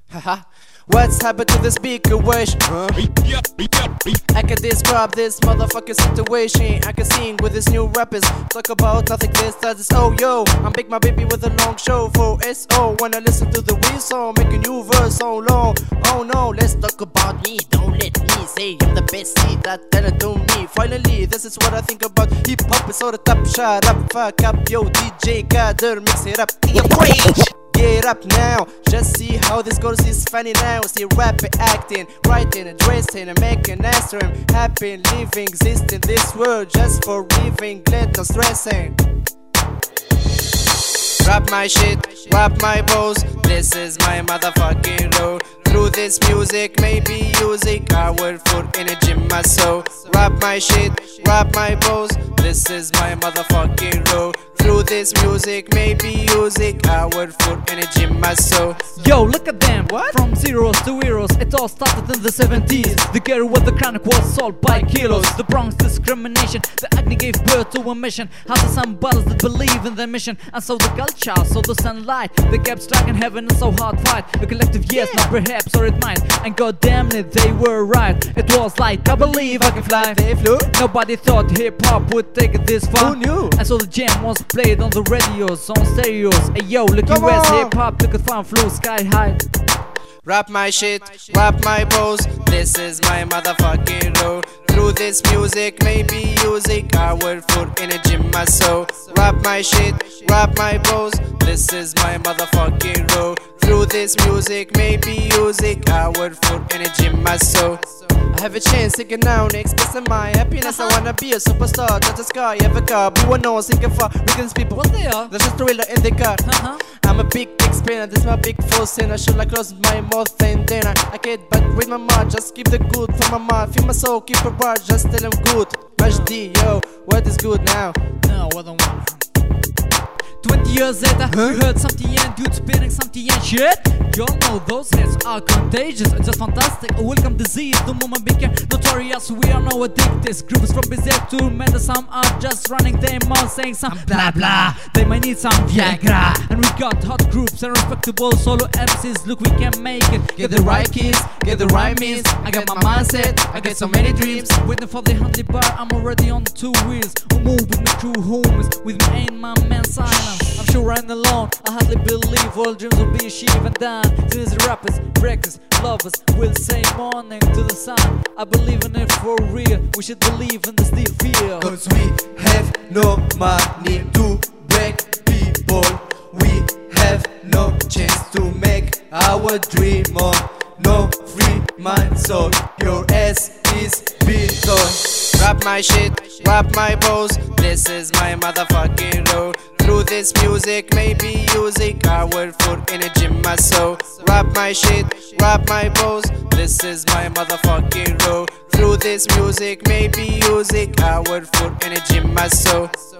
Haha. What's happened to the speaker wish? I can describe this motherfucking situation. I can sing with these new rappers. Talk about nothing this does is oh yo. I'm Big My Baby with a long show for SO. When I listen to the real song, make a new verse so long. Oh no, let's talk about me. Don't let me say I'm the best. See that then I do me. Finally, this is what I think about hip hop. It's all the top. Shut up, fuck up, yo DJ Kader, mix it up. Get up now, just see how this goes is funny now. See rapping, acting, writing, and dressing, and making nice to him. Happy living, exist in this world just for living, glad no stressing. Rap my shit, rap my balls, this is my motherfucking road. Through this music, maybe music, I will put energy in my soul. Rap my shit, rap my balls, this is my motherfucking road. Through this music, maybe music, I will put energy in my soul. Yo, look at them, what? From zeros to heroes, it all started in the 70s. The girl with the chronic was sold by kilos. The Bronx discrimination, the acne gave birth to a mission. How the sun brothers that believe in their mission. And so the culture, so the sunlight, they kept striking heaven in so hard fight. A collective yes, not perhaps, or it might. And god damn it, they were right. It was like, I believe I can fly. They flew. Nobody thought hip-hop would take it this far. Who knew? And so the jam was played on the radios, on stereos. Hey yo, look Come US on. hip-hop, took it far, flew sky high. Rap my shit, rap my balls, this is my motherfucking road. Through this music, maybe music, I will put energy in my soul. Rap my shit, rap my balls, this is my motherfucking road. Through this music, maybe music, I will put energy in my soul. I have a chance singing now, expressing my happiness. I wanna be a superstar, touch the sky, have a car, be one known, singing for weekends people. What they are? There's a thriller in the car. I'm a big spinner, this is my big force and I should like close my mouth and then I get back with my mind. Just keep the good from my mind, feel my soul, keep a bar, just tell them good. Majdi, yo, what is good now? No, I don't want. 20 years later, you heard something and dude spinning something and shit. Y'all know those hits are contagious, it's just fantastic. A welcome disease, the moment became notorious. We are now addicted. Groups from bizarre to mental, some are just running their mouth saying some blah blah. They might need some Viagra. And we got hot groups and respectable solo MCs. Look, we can make it. Get the right keys, get the right means. I got my mindset, I get so many dreams. Waiting for the Huntley bar, I'm already on the 2 wheels. Who move with my crew homies, with me and my man Silence. I'm sure I'm alone, I hardly believe all dreams will be achieved and done. These rappers, breakers, lovers will say morning to the sun. I believe in it for real, we should believe in this deep feel. Cause we have no money to break people. We have no chance to make our dream on. No free mind, so your ass is Bitcoin. Rap my shit, rap my balls, this is my motherfucking road. Through this music, maybe music, I will put energy in my soul. Rap my shit, rap my balls, this is my motherfucking road. Through this music, maybe music, I will put energy in my soul.